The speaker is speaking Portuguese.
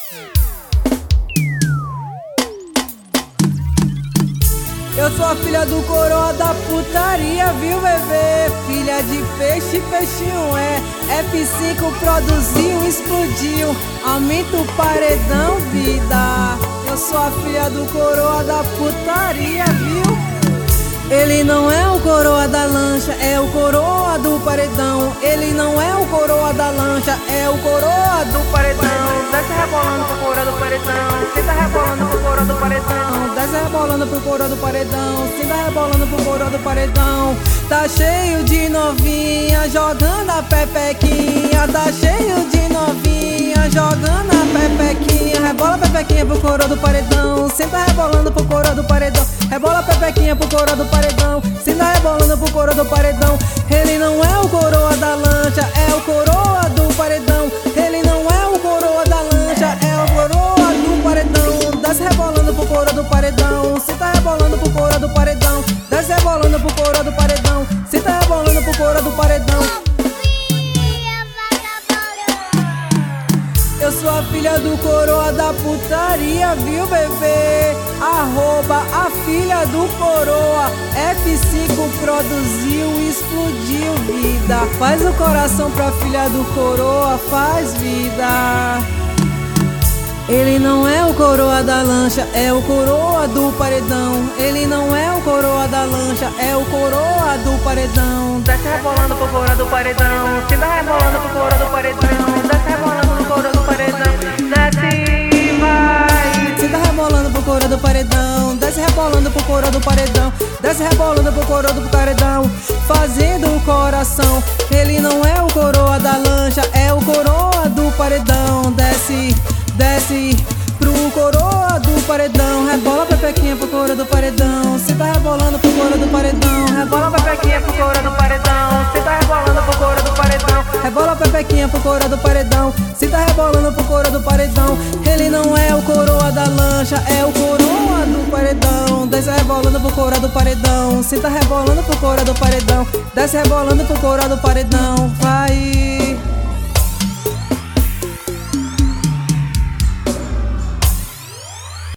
Eu sou a filha do coroa da putaria, viu, bebê? Filha de peixe, peixinho é. F5 produziu, explodiu. Aumenta o paredão, vida. Eu sou a filha do coroa da putaria, viu? Ele não é o coroa da lancha, é o coroa do paredão. Ele não é o coroa da lancha, é o coroa do paredão. Desce rebolando pro coroa do paredão, senta rebolando pro coroa do paredão. Desce rebolando pro coroa do paredão, senta rebolando pro coroa do paredão. Tá cheio de novinha jogando a pepequinha. Tá cheio de novinha jogando a pepequinha. Rebola a pepequinha pro coroa do paredão, senta rebolando pro coroa do paredão. Rebola a pepequinha pro coroa do paredão, senta rebolando pro coroa do paredão. Ele não é o coroa da lancha, é o coroa do paredão. Ele não é o coroa da lancha, é o coroa do paredão. Desce rebolando pro coroa do paredão, senta rebolando pro coroa do paredão. Desce rebolando pro coroa do paredão, senta rebolando pro coroa do paredão. Eu sou a filha do coroa da putaria, viu, bebê? Arroba a filha do coroa. F5 produziu, explodiu, vida. Faz o coração pra filha do coroa, faz vida. Ele não é o coroa da lancha, é o coroa do paredão. Ele não é o coroa da lancha, é o coroa do paredão. Desce rebolando pro coroa do paredão, senta rebolando pro coroa do paredão. Desce rebolando pro coroa do paredão, desce vai. Senta rebolando pro coroa do paredão, desce rebolando pro coroa do paredão. Desce rebolando pro coroa do paredão, fazendo o coração. Ele não é o coroa da lancha, é o coroa do paredão. Desce, desce pro coroa do paredão. Rebola a pepequinha pro coroa do paredão, senta rebolando pro coroa do paredão. Rebola a pepequinha pro coroa do paredão, senta rebolando pro coroa do paredão. Rebola a pepequinha pro coroa do paredão, senta rebolando pro coroa do paredão. Ele não é o coroa da lancha, é o coroa do paredão. Desce rebolando pro coroa do paredão, senta rebolando pro coroa do paredão. Desce rebolando pro coroa do paredão, vai.